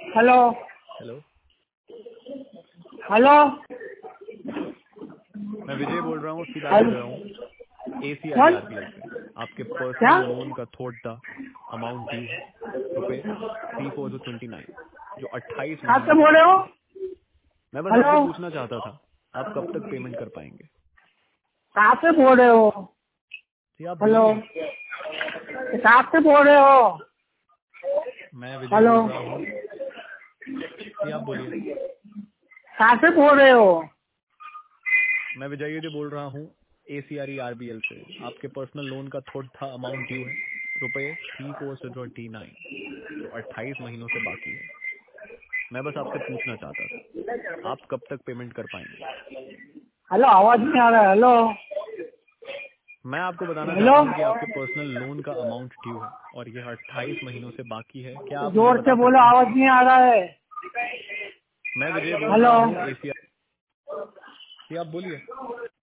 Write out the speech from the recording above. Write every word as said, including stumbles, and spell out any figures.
Hello hello, hello मैं विजय बोल रहा हूँ, उसकी बात कर हेलो रहा हूँ ए सी आई कौन आर बी एल से। आपके क्या पर्सनल लोन का थोड़ा अमाउंट ड्यू है, रुपए थ्री फोर ट्वेंटी नाइन, जो अट्ठाईस कहाँ से महीनों से बोल रहे हो? बाकी है। मैं बस हेलो आपसे पूछना चाहता था, आप कब तक पेमेंट कर पाएंगे? कहाँ से बोल रहे हो? जी आप हेलो बोलिए। कहाँ से बोल रहे हो? मैं विजय हेलो बोल रहा हूँ। जी आप बोलिए। कहाँ से बोल रहे हो? मैं विजय जी बोल रहा हूँ A C R B L से। आपके पर्सनल लोन का थोड़ा अमाउंट ड्यू है, रुपए थ्री फोर ट्वेंटी नाइन, जो अट्ठाईस महीनों से बाकी है। मैं बस आपसे पूछना चाहता था, आप कब तक पेमेंट कर पाएंगे? हेलो आवाज नहीं आ रहा है। हेलो मैं आपको बताना हेलो चाहता हूँ कि आपके पर्सनल लोन का अमाउंट ड्यू है और यह अट्ठाईस महीनों से बाकी है। क्या आप मुझे जोर से बता बोलो, सकते हैं? आवाज नहीं आ रहा है। मैं विजय बोल हेलो रहा हूँ ए सी आर। जी आप बोलिए।